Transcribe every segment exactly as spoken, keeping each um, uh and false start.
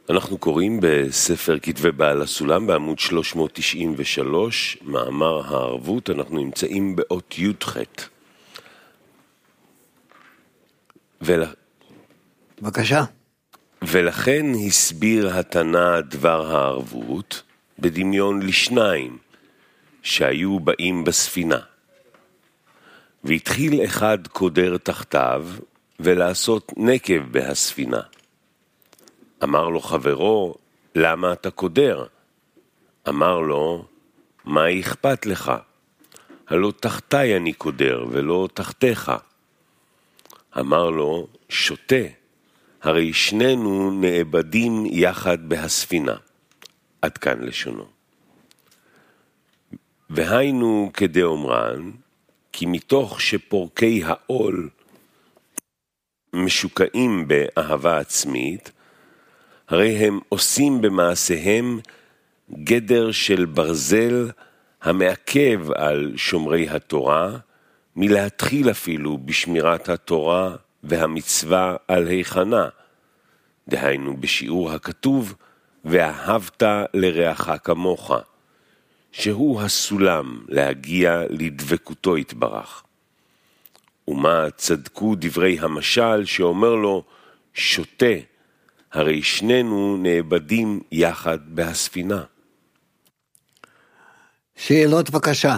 אנחנו קוראים בספר כתבי בעל הסולם בעמוד שלוש מאות תשעים ושלוש, מאמר הערבות, אנחנו נמצאים באות י"ח. ול... בבקשה. ולכן הסביר התנא דבר הערבות בדמיון לשניים שהיו באים בספינה. והתחיל אחד קודר תחתיו ולעשות נקב בהספינה. אמר לו חברו, למה אתה קודר? אמר לו, מה אכפת לך? הלא תחתי אני קודר ולא תחתיך. אמר לו, שותה, הרי שנינו נאבדים יחד בהספינה. עד כאן לשונו. והיינו כדאמרן, כי מתוך שפורקי העול משוקעים באהבה עצמית, הרי הם עושים במעשיהם גדר של ברזל המעכב על שומרי התורה, מלהתחיל אפילו בשמירת התורה והמצווה על היכנה, דהיינו בשיעור הכתוב, ואהבת לרעך כמוך, שהוא הסולם להגיע לדבקותו יתברך. ומה צדקו דברי המשל שאומר לו, שותה, הרי שנינו נאבדים יחד בהספינה. שאלות בבקשה.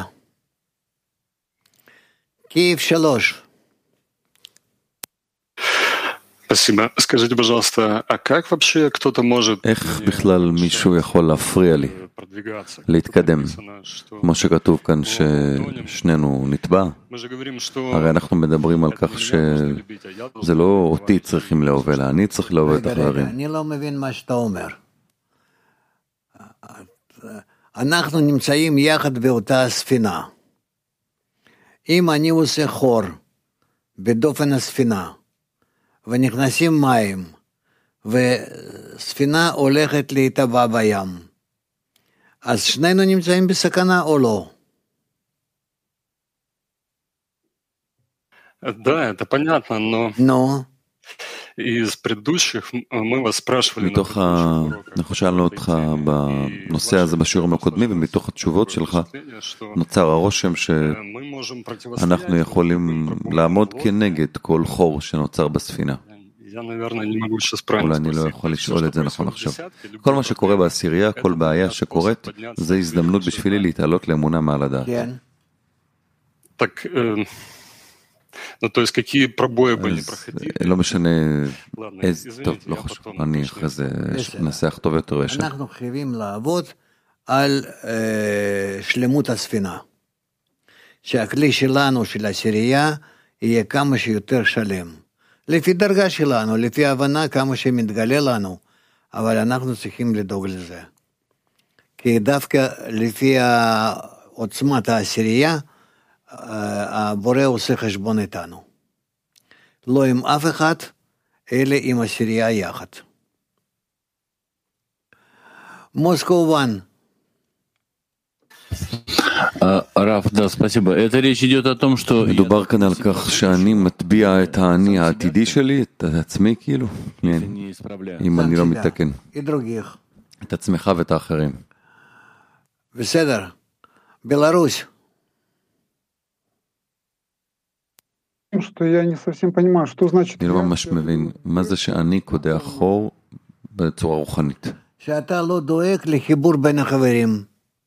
Киев שלוש. Спасибо. Скажите, пожалуйста, а как вообще кто-то может... איך בכלל מישהו יכול להפריע לי, להתקדם? כמו שכתוב כאן ששנינו נטבע, הרי אנחנו מדברים על כך שזה לא אותי צריכים לאהוב, אלא אני צריך לאהוב את אחרים. אני לא מבין מה שאתה אומר. אנחנו נמצאים יחד באותה ספינה. אם אני עושה חור בדופן הספינה, ונכנסים מים, וספינה הולכת להתאבע בים, אז שנינו נמצאים בסכנה או לא? Да, это понятно, но... Но... из предыдущих мы вас спрашивали... מתוך ה... אנחנו שאלנו אותך בנושא הזה בשיעורים הקודמים, ומתוך התשובות שלך נוצר הרושם שאנחנו יכולים לעמוד כנגד כל חור שנוצר בספינה. אולי אני לא יכול לשאול את זה נכון עכשיו. כל מה שקורה בעשירייה, כל בעיה שקורית, זה הזדמנות בשבילי להתעלות לאמונה מעל הדעת. Так... Ну, то есть, какие пробои бы не проходили? לא משנה איזה, טוב, לא חשוב, אני אחרי זה אנסח טוב יותר רשת. אנחנו חייבים לעבוד על שלמות הספינה. שהכלי שלנו, של הסירייה, יהיה כמה שיותר שלם. לפי דרגה שלנו, לפי הבנה כמה שמתגלה לנו, אבל אנחנו צריכים לדאוג לזה. כי דווקא לפי עוצמת הסירייה, הבורא עושה חשבון איתנו. לא עם אף אחד, אלא עם הסירייה יחד. Moscow One. Раф, да, спасибо. Это речь идет о том, что... מדובר כאן על כך שאני מטביע את האני העתידי שלי, את עצמי כאילו, אם אני לא מתקן. את עצמך ואת האחרים. בסדר. בלרוס. אני לא ממש מבין, מה זה שאני קודח חור בצורה רוחנית? שאתה לא דואג לחיבור בין החברים.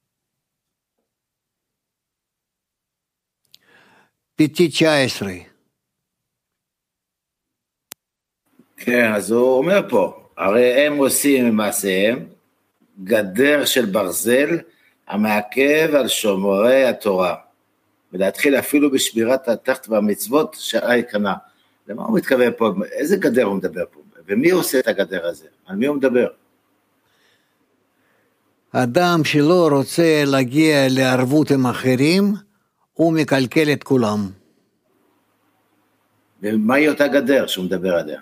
פיטי תשע עשרה. כן, אז הוא אומר פה, הרי הם עושים ממעשיהם גדר של ברזל המעכב על שומרי התורה. ולהתחיל אפילו בשמירת התחת והמצוות שערי קנה. למה הוא מתכוון פה? איזה גדר הוא מדבר פה? ומי עושה את הגדר הזה? על מי הוא מדבר? אדם שלא רוצה להגיע לערבות עם אחרים, הוא מקלקל את כולם. ומהי אותה גדר שהוא מדבר עליה?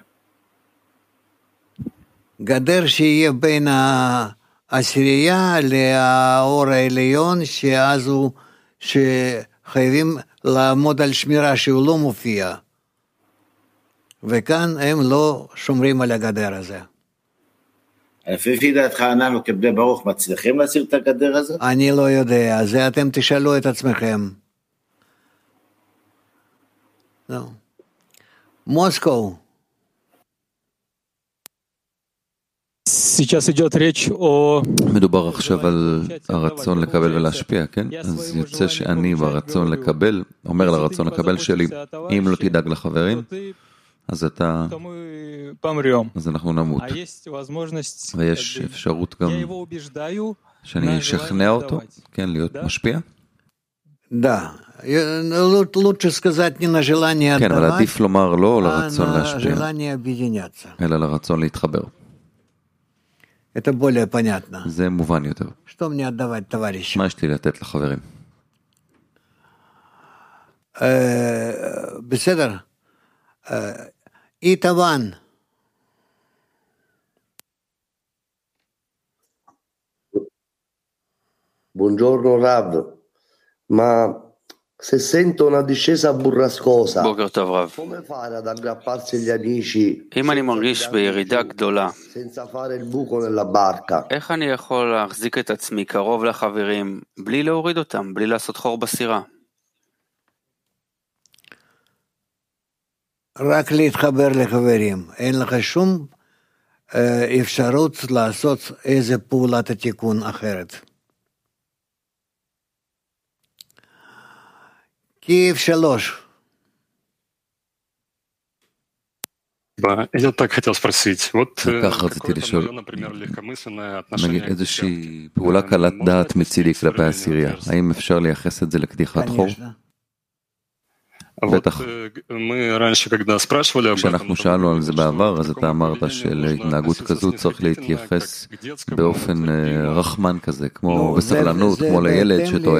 גדר שיהיה בין העשירייה לאור העליון, שאז הוא... ש... חייבים לעמוד על שמירה שהוא לא מופיע. וכאן הם לא שומרים על הגדר הזה. לפי דעתך אנחנו כבני ברוך מצליחים להסיר את הגדר הזאת? אני לא יודע, זה אתם תשאלו את עצמכם. לא. מוסקו. מדובר עכשיו על הרצון לקבל ולהשפיע, כן? אז יוצא שאני ברצון לקבל, אומר לרצון לקבל שלי, אם לא תדאג לחברים, אז אתה, אז אנחנו נמות. ויש אפשרות גם שאני אשכנע אותו, כן, להיות משפיע? Да, лучше сказать не на желание כן, אבל отдавать, עדיף לומר לא а לרצון на להשפיע, желание объединяться. אלא לרצון להתחבר. Это более понятно. זה מובן יותר. Что мне отдавать, товарищ? מה יש לי לתת לחברים? בסדר. איתוון. Buongiorno Rav, ma se sento una discesa burrascosa, בוקר טוב רב. come fare ad aggrapparsi agli amici אם אני מרגיש בירידה גדולה, senza fare il buco nella barca? איך אני יכול להחזיק את עצמי קרוב לחברים בלי להוריד אותם, בלי לעשות חור בסירה? רק להתחבר לחברים. אין לך שום אפשרות לעשות איזה פעולת התיקון אחרת. קייב שלוש. Я так хотел спросить. Вот כך רציתי לשאול, נגיד איזושהי פעולה קלת דעת מצידי כלפי הסירייה, האם אפשר לייחס את זה לקדיחת חור? בטח. כשאנחנו שאלנו על זה בעבר, אז אתה אמרת שלהתנהגות כזו צריך להתייחס באופן רחמן כזה, כמו בסבלנות, כמו לילד שטועה.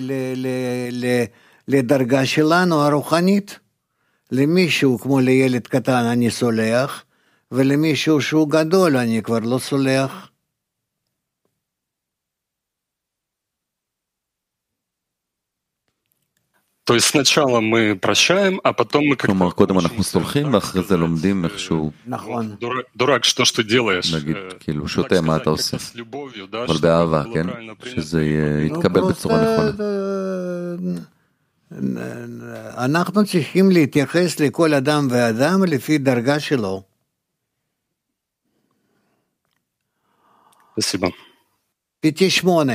לדרגה שלנו הרוחנית, למישהו כמו לילד קטן אני סולח, ולמישהו שהוא גדול אני כבר לא סולח. То есть сначала мы прощаем, а потом мы как-то... כלומר, קודם אנחנו סולחים, ואחרי זה לומדים איכשהו... נכון. דורק, что что делаешь? נגיד, כאילו, שותה מה אתה עושה. אבל באהבה, כן? שזה יתקבל בצורה נכונה. אנחנו צריכים להתייחס לכל אדם ואדם לפי דרגה שלו. спасибо. פיתי שמונה.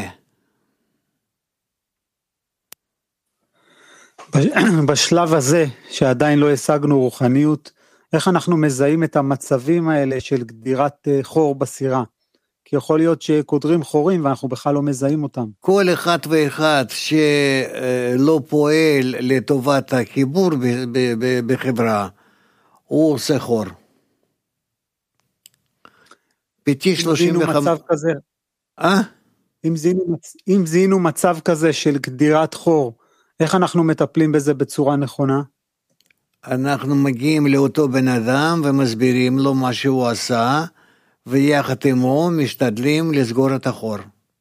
בשלב הזה, שעדיין לא השגנו רוחניות, איך אנחנו מזהים את המצבים האלה של גדירת חור בסירה? כי יכול להיות שקודרים חורים ואנחנו בכלל לא מזהים אותם. כל אחד ואחד שלא פועל לטובת החיבור בחברה, הוא עושה חור. פיתי שלושים וחמש... אה? אם זיהינו מצב כזה של גדירת חור, איך אנחנו מטפלים בזה בצורה נכונה? אנחנו מגיעים לאותו בן אדם ומסבירים לו מה שהוא עשה, ויחד עמו משתדלים לסגור את החור.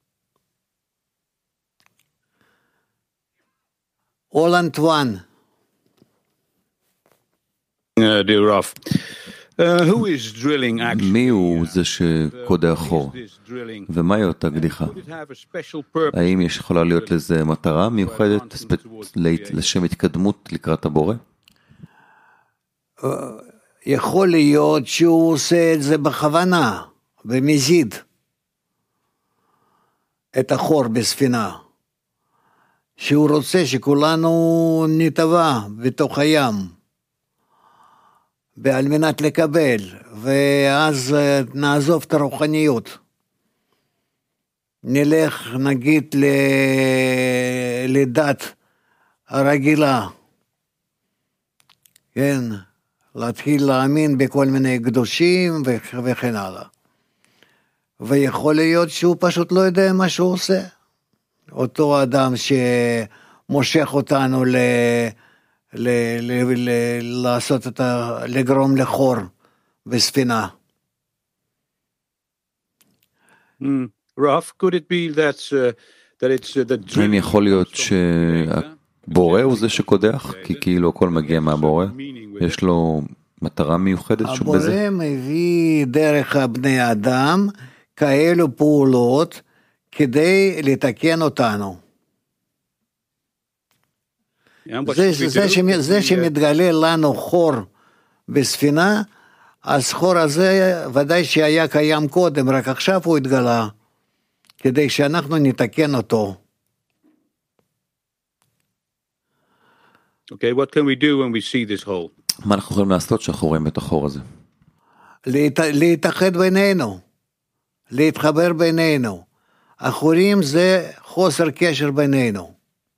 אולנד וואן. Dear Raf, uh, who is drilling actually? מי הוא זה שקודח חור? ומהי אותה קדיחה? האם יש יכולה להיות לזה מטרה מיוחדת לשם התקדמות לקראת הבורא? יכול להיות שהוא עושה את זה בכוונה, ומזיד את החור בספינה, שהוא רוצה שכולנו נטבע בתוך הים, על מנת לקבל, ואז נעזוב את הרוחניות. נלך נגיד לדת הרגילה, כן, להתחיל להאמין בכל מיני קדושים וכן הלאה. ויכול להיות שהוא פשוט לא יודע מה שהוא עושה. אותו אדם שמושך אותנו ל... ל... ל... ל... לעשות את ה... לגרום לחור בספינה. Mm. Raf, could it be that, uh, that it's uh, the האם יכול להיות שהבורא הוא זה שקודח? כי כאילו הכל מגיע מהבורא? יש לו מטרה מיוחדת שוב בזה? הבורא מביא דרך הבני אדם כאלו פעולות כדי לתקן אותנו. זה, זה, שמ, זה שמתגלה לנו חור בספינה, הסחור הזה ודאי שהיה קיים קודם, רק עכשיו הוא התגלה, כדי שאנחנו נתקן אותו. Okay, what can we do when we see this hole? מה אנחנו יכולים לעשות שאנחנו רואים את החור הזה? להת... להתאחד בינינו, להתחבר בינינו. החורים זה חוסר קשר בינינו.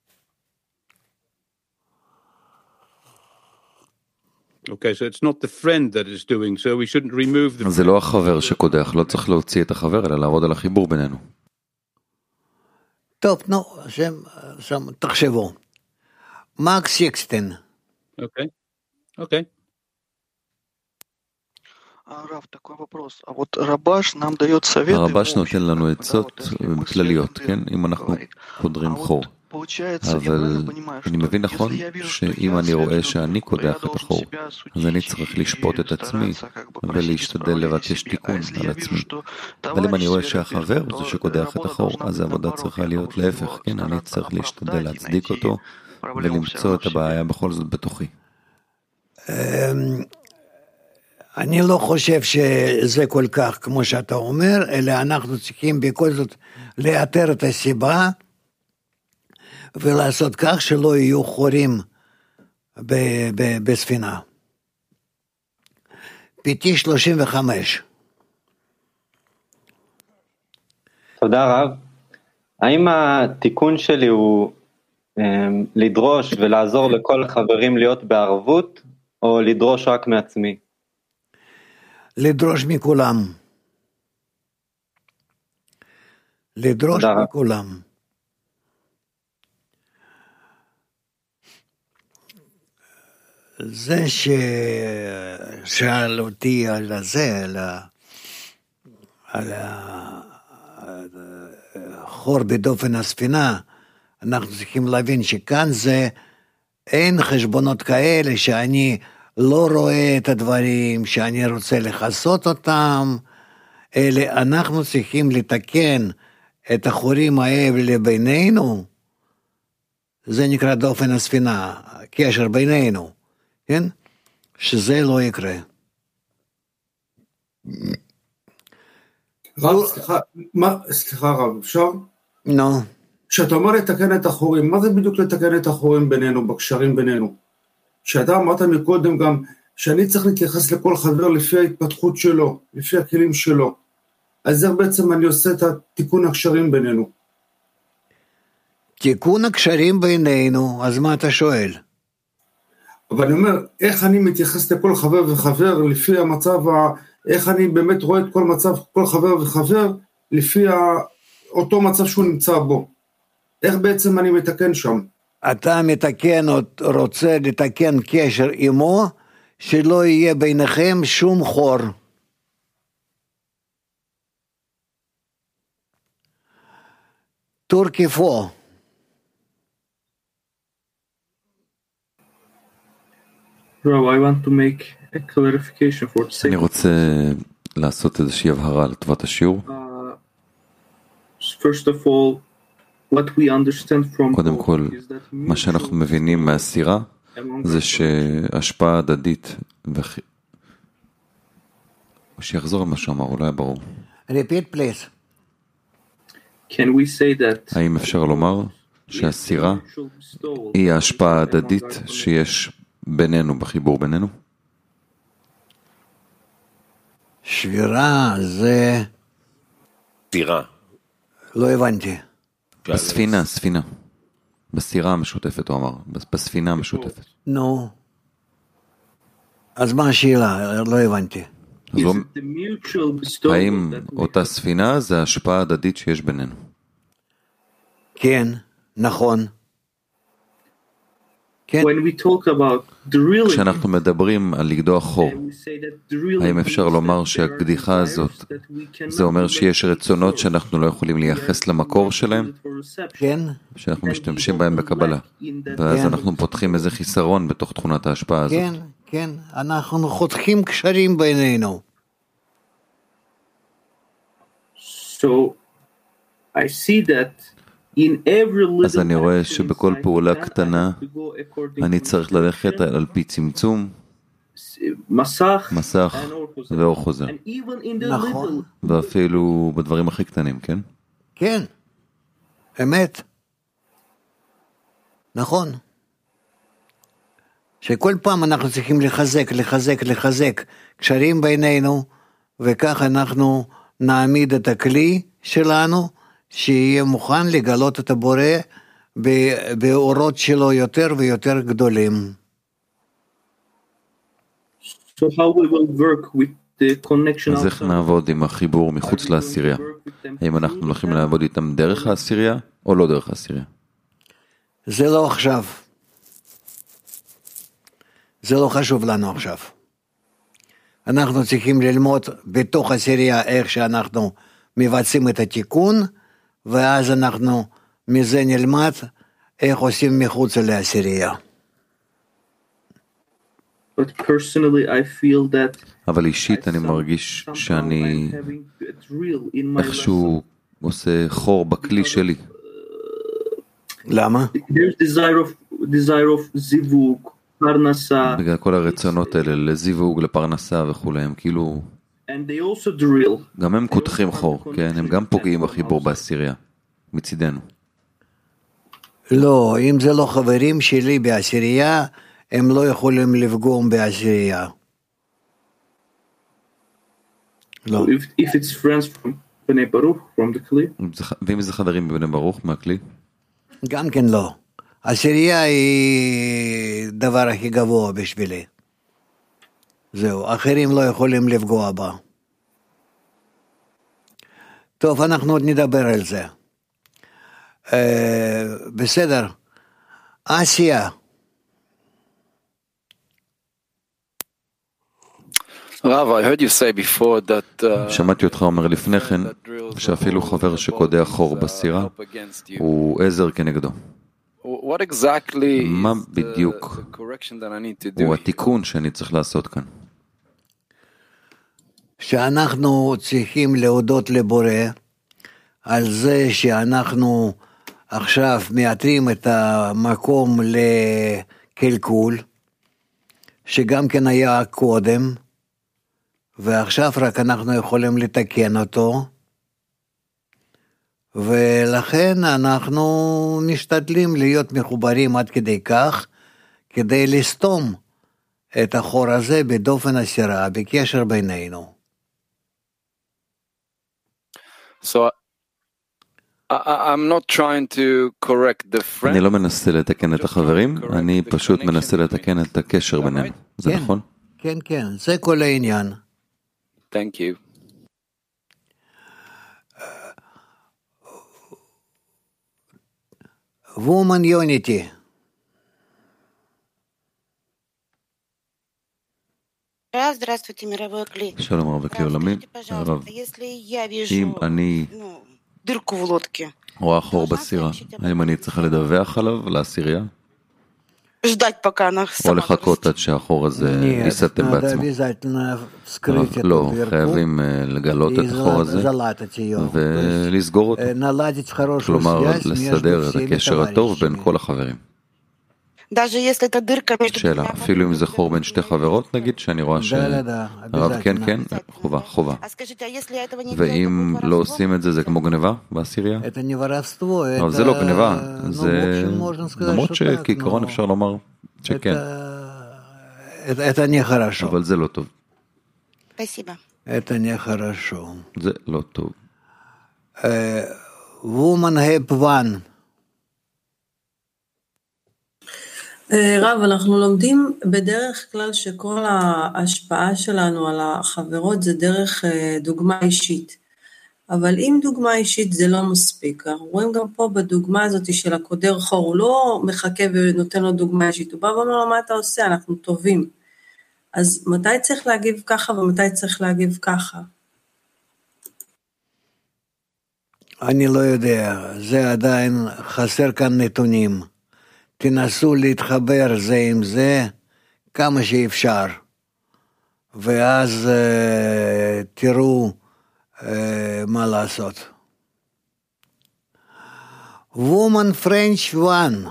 Okay, so it's not the friend that is doing so, we shouldn't remove the... זה לא החבר שקודח, לא צריך להוציא את החבר, אלא לעבוד על החיבור בינינו. טוב, נו, שם, שם, תחשבו. מקס סיקסטין. אוקיי, אוקיי. הרבש נותן לנו עצות כלליות, כן? אם אנחנו קודרים חור. אבל אני מבין נכון שאם אני רואה שאני קודח את החור, אז אני צריך לשפוט את עצמי ולהשתדל לבקש תיקון על עצמי. אבל אם אני רואה שהחבר הוא זה שקודח את החור, אז העבודה צריכה להיות להפך, כן? אני צריך להשתדל להצדיק אותו ולמצוא את הבעיה בכל זאת בתוכי. אני לא חושב שזה כל כך כמו שאתה אומר, אלא אנחנו צריכים בכל זאת לאתר את הסיבה, ולעשות כך שלא יהיו חורים ב- ב- בספינה. פיטי שלושים וחמש. תודה רב. האם התיקון שלי הוא לדרוש ולעזור לכל החברים להיות בערבות, או לדרוש רק מעצמי? לדרוש מכולם. לדרוש מכולם. זה ששאל אותי על הזה, על, ה... על החור בדופן הספינה, אנחנו צריכים להבין שכאן זה אין חשבונות כאלה שאני לא רואה את הדברים, שאני רוצה לחסות אותם, אלא אנחנו צריכים לתקן את החורים האלה בינינו, זה נקרא דופן הספינה, קשר בינינו. כן? שזה לא יקרה. רב, סליחה, מה, סליחה רב, אפשר? נו. כשאתה אומר לתקן את החורים, מה זה בדיוק לתקן את החורים בינינו, בקשרים בינינו? שאתה אמרת מקודם גם, שאני צריך להתייחס לכל חבר לפי ההתפתחות שלו, לפי הכלים שלו. אז איך בעצם אני עושה את התיקון הקשרים בינינו? תיקון הקשרים בינינו, אז מה אתה שואל? אבל אני אומר, איך אני מתייחס לכל חבר וחבר, לפי המצב, ה... איך אני באמת רואה את כל מצב, כל חבר וחבר, לפי ה... אותו מצב שהוא נמצא בו. איך בעצם אני מתקן שם? אתה מתקן, רוצה לתקן קשר עמו, שלא יהיה ביניכם שום חור. טורקיפו. אני רוצה לעשות איזושהי הבהרה לטובת השיעור. קודם כל, מה שאנחנו מבינים מהסירה זה שהשפעה הדדית, או שיחזור על מה שאמר, אולי ברור. Repeat please. האם אפשר לומר שהסירה היא ההשפעה הדדית שיש בינינו, בחיבור בינינו? שבירה זה... סירה. לא הבנתי. בספינה, ספינה. בסירה המשותפת, הוא אמר. בספינה המשותפת. נו. אז מה השאלה? לא הבנתי. האם אותה ספינה זה ההשפעה הדדית שיש בינינו? כן, נכון. כשאנחנו מדברים על לגדוע חור, האם אפשר לומר שהקדיחה הזאת, זה אומר שיש רצונות שאנחנו לא יכולים לייחס למקור שלהם? כן. שאנחנו משתמשים בהם בקבלה, ואז אנחנו פותחים איזה חיסרון בתוך תכונת ההשפעה הזאת. כן, כן, אנחנו חותכים קשרים בינינו. So I see that in every little אז אני רואה שבכל פעולה קטנה אני צריך ללכת על פי צמצום, מסך, מסך ואור חוזר. נכון. ואפילו בדברים הכי קטנים, כן? כן, אמת. נכון. שכל פעם אנחנו צריכים לחזק, לחזק, לחזק קשרים בינינו, וכך אנחנו נעמיד את הכלי שלנו, שיהיה מוכן לגלות את הבורא באורות שלו יותר ויותר גדולים. So how we will work with the connection? אז איך נעבוד עם החיבור מחוץ לעשירייה? האם אנחנו הולכים לעבוד איתם דרך העשירייה או לא דרך העשירייה? זה לא עכשיו. זה לא חשוב לנו עכשיו. אנחנו צריכים ללמוד בתוך העשירייה איך שאנחנו מבצעים את התיקון, ואז אנחנו מזה נלמד איך עושים מחוץ לעשירייה. But personally I feel that אבל אישית אני מרגיש שאני איכשהו עושה חור בכלי שלי. למה? There's desire of desire of זיווג, פרנסה. בגלל כל הרצונות האלה לזיווג, לפרנסה וכולי, הם כאילו And they also drill. גם הם קותחים חור, כן? הם גם פוגעים בחיבור בעשירייה, מצידנו. לא, אם זה לא חברים שלי בעשירייה, הם לא יכולים לפגום בעשירייה. לא. If, if it's friends from בני ברוך, from the כלי. ואם זה חברים בבני ברוך מהכלי? גם כן לא. עשירייה היא דבר הכי גבוה בשבילי. זהו, אחרים לא יכולים לפגוע בה. טוב, אנחנו עוד נדבר על זה. אה, בסדר. אסיה. שמעתי אותך אומר לפני כן שאפילו חבר שקודח חור בסירה הוא עזר כנגדו. מה בדיוק הוא התיקון שאני צריך לעשות כאן? שאנחנו צריכים להודות לבורא על זה שאנחנו עכשיו מאתרים את המקום לקלקול שגם כן היה קודם, ועכשיו רק אנחנו יכולים לתקן אותו, ולכן אנחנו משתדלים להיות מחוברים עד כדי כך, כדי לסתום את החור הזה בדופן הסירה, בקשר בינינו. So I'm not trying to correct the friend. אני לא מנסה לתקן את החברים, אני פשוט מנסה לתקן את הקשר בינינו. זה נכון? כן, כן, זה כל העניין. Thank you. Woman Unity. Здравствуйте, мировой клей. שלום רב וכלי עולמי. רב, אם אני дырку в лодке. רואה חור בסירה, האם אני צריך לדווח עליו לעשירייה? ждать пока она או לחכות עד שהחור הזה ייסתם בעצמו? לא, חייבים לגלות את החור הזה ולסגור אותו, כלומר לסדר את הקשר הטוב בין כל החברים. שאלה, אפילו אם זה חור בין שתי חברות, נגיד שאני רואה שהרב כן כן, חובה, חובה. ואם לא עושים את זה, זה כמו גניבה בעשירייה? אבל זה לא גניבה, זה למרות שכעיקרון אפשר לומר שכן. אבל זה לא טוב. זה לא טוב. Woman have one. רב, אנחנו לומדים בדרך כלל שכל ההשפעה שלנו על החברות זה דרך דוגמה אישית. אבל אם דוגמה אישית זה לא מספיק, אנחנו רואים גם פה בדוגמה הזאת של הקודר חור, הוא לא מחכה ונותן לו דוגמה אישית, הוא בא ואומר לו מה אתה עושה, אנחנו טובים. אז מתי צריך להגיב ככה ומתי צריך להגיב ככה? אני לא יודע, זה עדיין חסר כאן נתונים. תנסו להתחבר זה עם זה כמה שאפשר, ואז uh, תראו מה לעשות. Woman French one.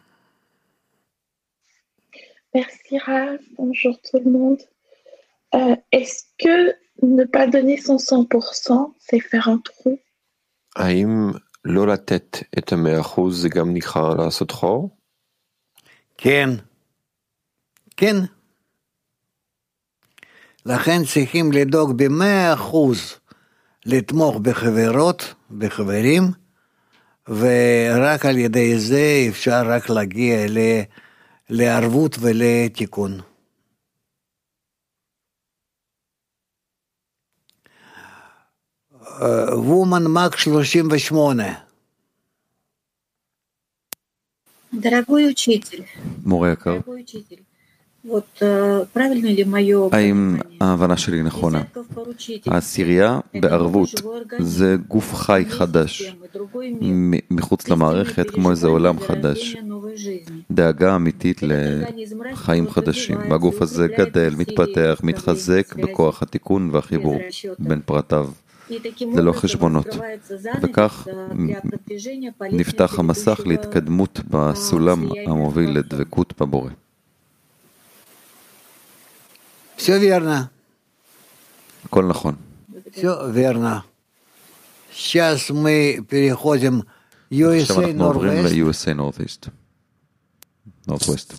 Merci Rav, bonjour tout le monde. Euh, est-ce que ne pas donner son cent pour cent, c'est faire un trou? האם לא לתת את המאה אחוז זה גם נקרא לעשות חור? כן, כן. לכן צריכים לדאוג במאה אחוז לתמוך בחברות, בחברים, ורק על ידי זה אפשר רק להגיע לערבות ולתיקון. Woman Mac שלושים ושמונה. Дорогой учитель, מורה יקר, дорогой учитель, вот правильно ли мое האם ההבנה שלי נכונה? העשירייה בערבות זה גוף חי חדש, מחוץ למערכת כמו איזה עולם חדש, דאגה אמיתית לחיים חדשים, והגוף הזה גדל, מתפתח, מתחזק בכוח התיקון והחיבור בין פרטיו. זה לא חשבונות, וכך נפתח המסך להתקדמות בסולם המוביל לדבקות בבורא. Все верно. הכל נכון. Все верно. Сейчас мы переходим ю эс эй עכשיו אנחנו עוברים Northwest. ל-יו אס איי Northeast. Northwest.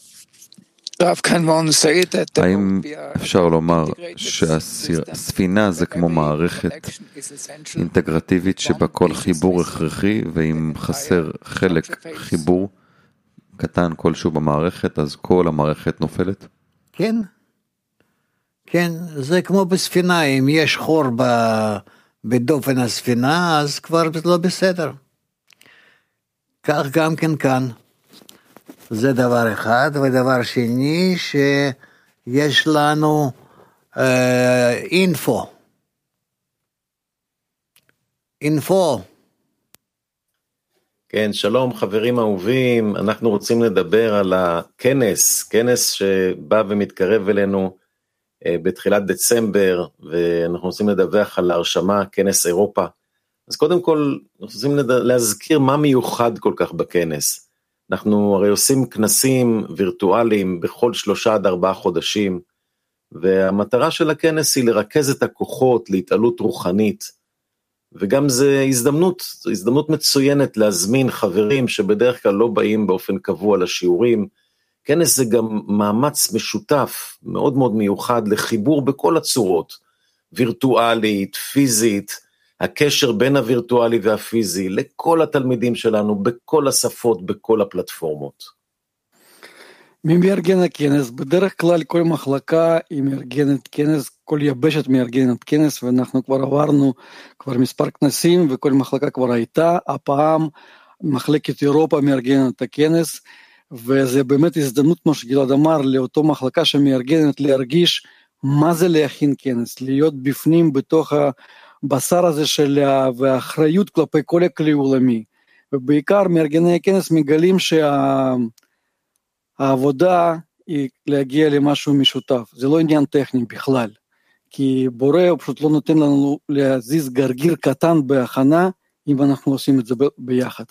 האם אפשר לומר שהספינה זה כמו מערכת אינטגרטיבית שבה כל חיבור הכרחי, ואם חסר חלק חיבור קטן כלשהו במערכת אז כל המערכת נופלת? כן, כן, זה כמו בספינה, אם יש חור בדופן הספינה אז כבר לא בסדר. כך גם כן כאן. זה דבר אחד, ודבר שני שיש לנו אה, אינפו. אינפו. כן, שלום חברים אהובים, אנחנו רוצים לדבר על הכנס, כנס שבא ומתקרב אלינו אה, בתחילת דצמבר, ואנחנו רוצים לדווח על ההרשמה, כנס אירופה. אז קודם כל, אנחנו רוצים להזכיר מה מיוחד כל כך בכנס. אנחנו הרי עושים כנסים וירטואליים בכל שלושה עד ארבעה חודשים, והמטרה של הכנס היא לרכז את הכוחות להתעלות רוחנית, וגם זה הזדמנות, זו הזדמנות מצוינת להזמין חברים שבדרך כלל לא באים באופן קבוע לשיעורים. כנס זה גם מאמץ משותף, מאוד מאוד מיוחד לחיבור בכל הצורות, וירטואלית, פיזית, הקשר בין הווירטואלי והפיזי, לכל התלמידים שלנו, בכל השפות, בכל הפלטפורמות. מי מארגן הכנס? בדרך כלל כל מחלקה היא מארגנת כנס, כל יבשת מארגנת כנס, ואנחנו כבר עברנו כבר מספר כנסים, וכל מחלקה כבר הייתה, הפעם מחלקת אירופה מארגנת את הכנס, וזה באמת הזדמנות, כמו שגלעד אמר, לאותו מחלקה שמארגנת להרגיש מה זה להכין כנס, להיות בפנים בתוך ה... בשר הזה של האחריות כלפי כל הכלי עולמי, ובעיקר מארגני הכנס מגלים שהעבודה היא להגיע למשהו משותף, זה לא עניין טכני בכלל, כי בורא פשוט לא נותן לנו להזיז גרגיר קטן בהכנה, אם אנחנו עושים את זה ביחד.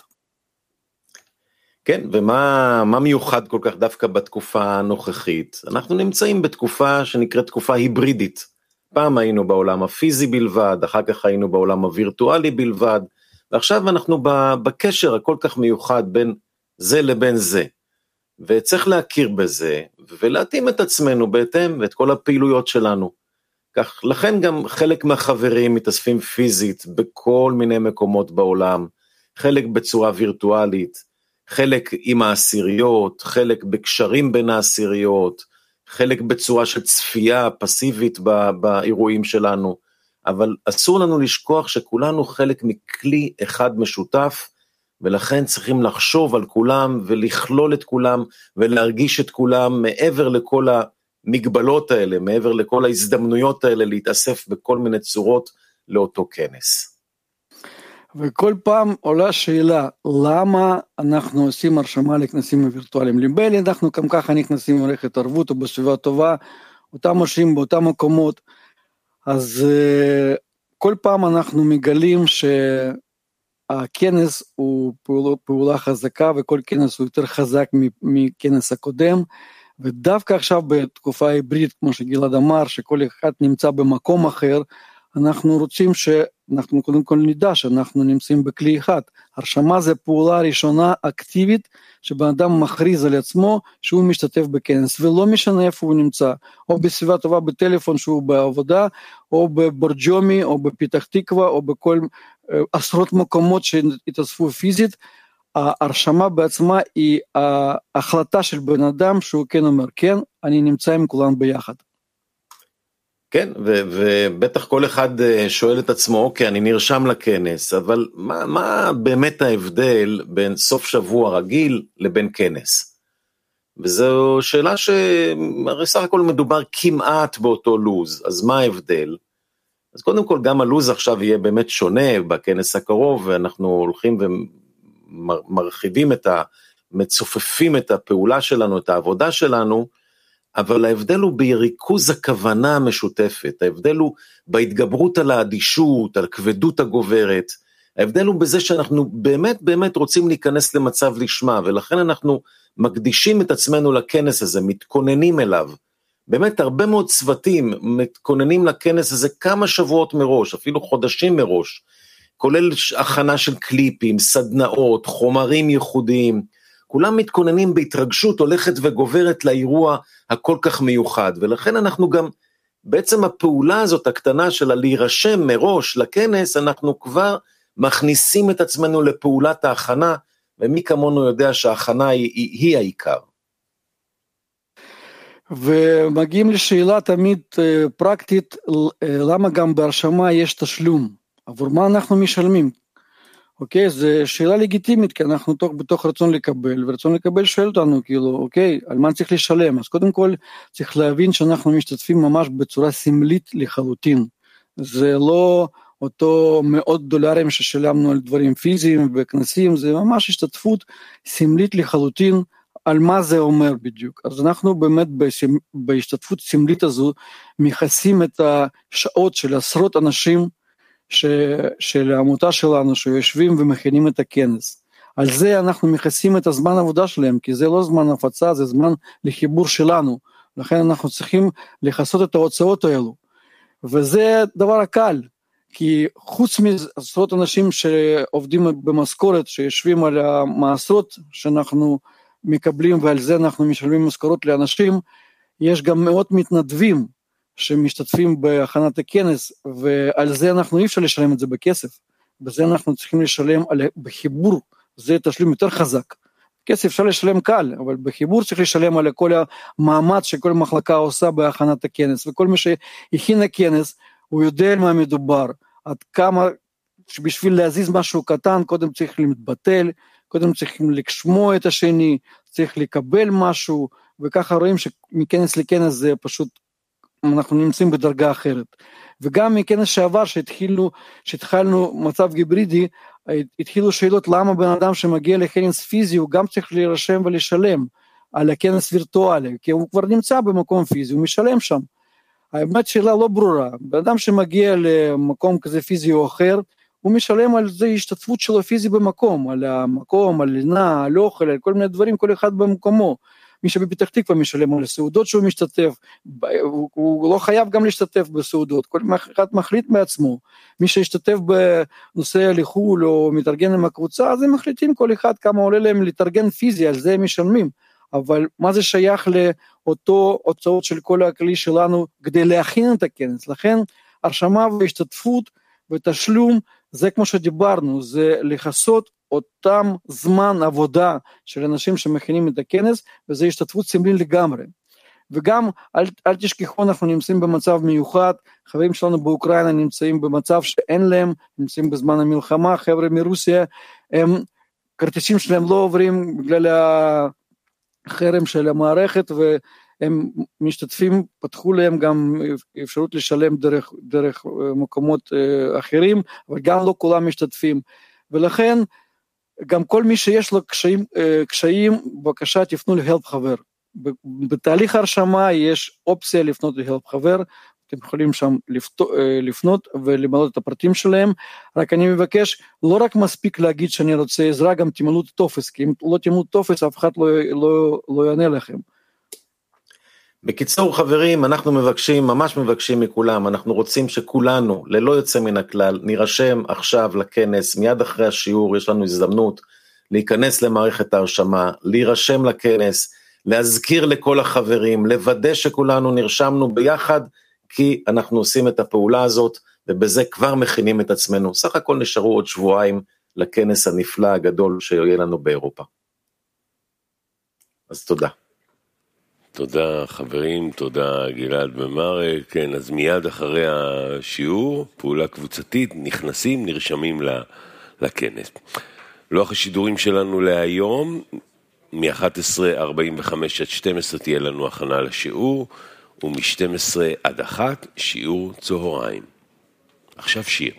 כן, ומה מה מיוחד כל כך דווקא בתקופה הנוכחית? אנחנו נמצאים בתקופה שנקראת תקופה היברידית, פעם היינו בעולם הפיזי בלבד, אחר כך היינו בעולם הווירטואלי בלבד, ועכשיו אנחנו בקשר הכל כך מיוחד בין זה לבין זה, וצריך להכיר בזה, ולהתאים את עצמנו בהתאם, ואת כל הפעילויות שלנו. כך, לכן גם חלק מהחברים מתאספים פיזית, בכל מיני מקומות בעולם, חלק בצורה וירטואלית, חלק עם העשיריות, חלק בקשרים בין העשיריות, חלק בצורה של צפייה פסיבית באירועים שלנו, אבל אסור לנו לשכוח שכולנו חלק מכלי אחד משותף, ולכן צריכים לחשוב על כולם ולכלול את כולם ולהרגיש את כולם מעבר לכל המגבלות האלה, מעבר לכל ההזדמנויות האלה להתאסף בכל מיני צורות לאותו כנס. וכל פעם עולה שאלה, למה אנחנו עושים הרשמה לכנסים הווירטואליים? ליבלי אנחנו גם ככה נכנסים במערכת ערבות או בסביבה טובה, אותם משאים באותם מקומות, אז כל פעם אנחנו מגלים שהכנס הוא פעולה, פעולה חזקה, וכל כנס הוא יותר חזק מכנס הקודם, ודווקא עכשיו בתקופה היברידית, כמו שגלעד אמר, שכל אחד נמצא במקום אחר, אנחנו רוצים שאנחנו קודם כל נדע שאנחנו נמצאים בכלי אחד. הרשמה זה פעולה ראשונה אקטיבית, שבן אדם מכריז על עצמו שהוא משתתף בכנס, ולא משנה איפה הוא נמצא, או בסביבה טובה בטלפון שהוא בעבודה, או בבורג'ומי, או בפתח תקווה, או בכל עשרות מקומות שהתאספו פיזית. ההרשמה בעצמה היא ההחלטה של בן אדם שהוא כן אומר, כן, אני נמצא עם כולם ביחד. כן, ו- ובטח כל אחד שואל את עצמו, אוקיי, אני נרשם לכנס, אבל מה, מה באמת ההבדל בין סוף שבוע רגיל לבין כנס? וזו שאלה שהרי סך הכל מדובר כמעט באותו לוז, אז מה ההבדל? אז קודם כל גם הלוז עכשיו יהיה באמת שונה בכנס הקרוב, ואנחנו הולכים ומרחיבים את ה... מצופפים את הפעולה שלנו, את העבודה שלנו, אבל ההבדל הוא בריכוז הכוונה המשותפת, ההבדל הוא בהתגברות על האדישות, על כבדות הגוברת, ההבדל הוא בזה שאנחנו באמת באמת רוצים להיכנס למצב לשמה, ולכן אנחנו מקדישים את עצמנו לכנס הזה, מתכוננים אליו, באמת הרבה מאוד צוותים מתכוננים לכנס הזה כמה שבועות מראש, אפילו חודשים מראש, כולל הכנה של קליפים, סדנאות, חומרים ייחודיים, כולם מתכוננים בהתרגשות הולכת וגוברת לאירוע הכל כך מיוחד, ולכן אנחנו גם, בעצם הפעולה הזאת הקטנה של להירשם מראש לכנס, אנחנו כבר מכניסים את עצמנו לפעולת ההכנה, ומי כמונו יודע שההכנה היא, היא, היא העיקר. ומגיעים לשאלה תמיד פרקטית, למה גם בהרשמה יש תשלום, עבור מה אנחנו משלמים? אוקיי, זו שאלה לגיטימית, כי אנחנו תוך, בתוך רצון לקבל, ורצון לקבל שואל אותנו, כאילו, אוקיי, על מה צריך לשלם? אז קודם כל, צריך להבין שאנחנו משתתפים ממש בצורה סמלית לחלוטין. זה לא אותו מאות דולרים ששילמנו על דברים פיזיים וכנסים, זה ממש השתתפות סמלית לחלוטין, על מה זה אומר בדיוק. אז אנחנו באמת בהשתתפות סמלית הזו, מכסים את השעות של עשרות אנשים, ש, של העמותה שלנו שיושבים ומכינים את הכנס. על זה אנחנו מכסים את הזמן העבודה שלהם, כי זה לא זמן הפצה, זה זמן לחיבור שלנו. לכן אנחנו צריכים לחסות את ההוצאות האלו. וזה דבר הקל, כי חוץ מעשרות אנשים שעובדים במשכורת, שיושבים על המעשרות שאנחנו מקבלים, ועל זה אנחנו משלמים משכורות לאנשים, יש גם מאות מתנדבים, שמשתתפים בהכנת הכנס, ועל זה אנחנו אי אפשר לשלם את זה בכסף, בזה אנחנו צריכים לשלם על, בחיבור, זה תשלום יותר חזק, כסף אפשר לשלם קל, אבל בחיבור צריך לשלם על כל המאמץ שכל מחלקה עושה בהכנת הכנס, וכל מי שהכין הכנס, הוא יודע מה מדובר, עד כמה שבשביל להזיז משהו קטן, קודם צריך להתבטל, קודם צריכים לשמוע את השני, צריך לקבל משהו, וככה רואים שמכנס לכנס זה פשוט, אנחנו נמצאים בדרגה אחרת, וגם מכנס שעבר שהתחילו, שהתחלנו מצב היברידי, התחילו שאלות למה בן אדם שמגיע לכנס פיזי, הוא גם צריך להירשם ולשלם על הכנס וירטואלי, כי הוא כבר נמצא במקום פיזי, הוא משלם שם. האמת שאלה לא ברורה, בן אדם שמגיע למקום כזה פיזי או אחר, הוא משלם על זה השתתפות שלו פיזי במקום, על המקום, על לינה, על אוכל, על כל מיני דברים, כל אחד במקומו. מי שבפתח תקווה משלם על הסעודות שהוא משתתף, הוא, הוא לא חייב גם להשתתף בסעודות, כל אחד מחליט מעצמו, מי שהשתתף בנושא לחול או מתארגן עם הקבוצה, אז הם מחליטים כל אחד כמה עולה להם להתארגן פיזי, על זה הם משלמים, אבל מה זה שייך לאותו הוצאות של כל הכלי שלנו, כדי להכין את הכנס, לכן הרשמה והשתתפות ותשלום, זה כמו שדיברנו, זה לחסות אותם זמן עבודה של אנשים שמכינים את הכנס, וזה השתתפות סמלית לגמרי. וגם, אל, אל תשכחו, אנחנו נמצאים במצב מיוחד, חברים שלנו באוקראינה נמצאים במצב שאין להם, נמצאים בזמן המלחמה, חבר'ה מרוסיה, הם, כרטיסים שלהם לא עוברים בגלל החרם של המערכת, והם משתתפים, פתחו להם גם אפשרות לשלם דרך, דרך מקומות אחרים, אבל גם לא כולם משתתפים, ולכן, גם כל מי שיש לו קשיים, קשיים, בבקשה תפנו להלפ חבר. בתהליך הרשמה יש אופציה לפנות להלפ חבר, אתם יכולים שם לפנות ולמלא את הפרטים שלהם, רק אני מבקש, לא רק מספיק להגיד שאני רוצה עזרה, גם תמלאו את הטופס, כי אם לא תמלאו את הטופס, אף אחד לא, לא, לא יענה לכם. בקיצור חברים, אנחנו מבקשים, ממש מבקשים מכולם, אנחנו רוצים שכולנו, ללא יוצא מן הכלל, נירשם עכשיו לכנס, מיד אחרי השיעור יש לנו הזדמנות להיכנס למערכת ההרשמה, להירשם לכנס, להזכיר לכל החברים, לוודא שכולנו נרשמנו ביחד, כי אנחנו עושים את הפעולה הזאת, ובזה כבר מכינים את עצמנו. סך הכל נשארו עוד שבועיים לכנס הנפלא הגדול שיהיה לנו באירופה. אז תודה. תודה חברים, תודה גלעד ומרק. כן, אז מיד אחרי השיעור, פעולה קבוצתית, נכנסים, נרשמים לכנס. לוח השידורים שלנו להיום, מ-אחת עשרה ארבעים וחמש עד שתים עשרה תהיה לנו הכנה לשיעור, ומ-שתים עשרה עד אחת שיעור צהריים. עכשיו שיר.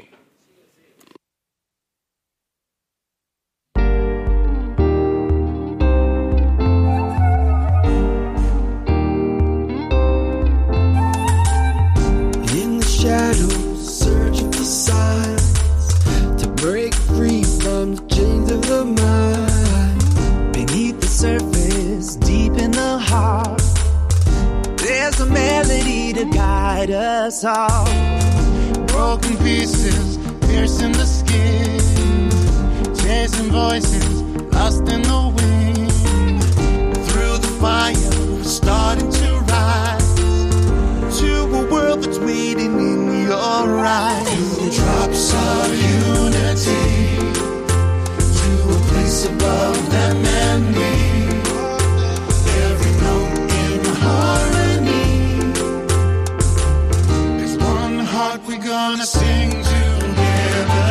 Shadows searching for signs to break free from the chains of the mind. Beneath the surface, deep in the heart, there's a melody to guide us all. Broken pieces piercing the skin, chasing voices lost in the wind. Through the fire, starting to rise to a world that's waiting in your eyes. To the drops of unity, to a place above them and me. Every note in harmony. There's one heart we're gonna sing together.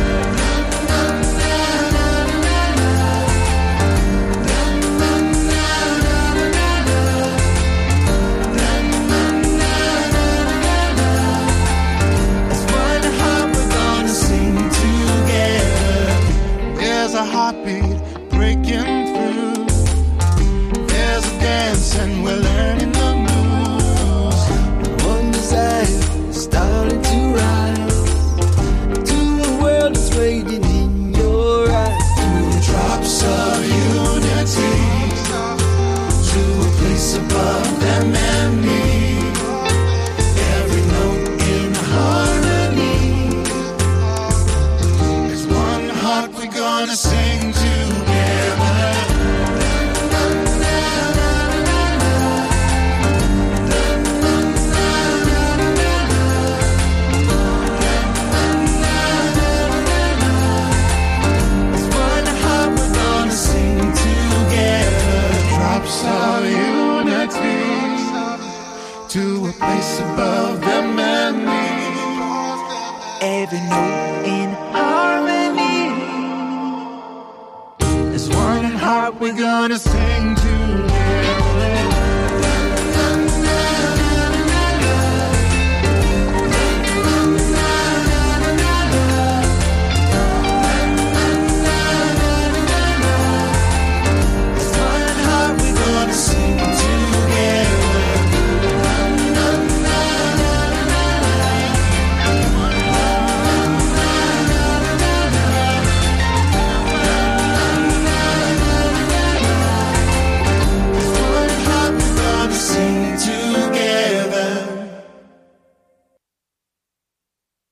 A heartbeat breaking through. There's a dance and we're learning the moves. One desire starting to rise to a world that's waiting in your eyes. Through the drops of unity, to a place above them and me. Every note in harmony. There's one heart we're gonna sing together. There's one heart we're gonna sing together. Drops of unity to a place above them and me. Every note in harmony. One heart we're gonna sing to.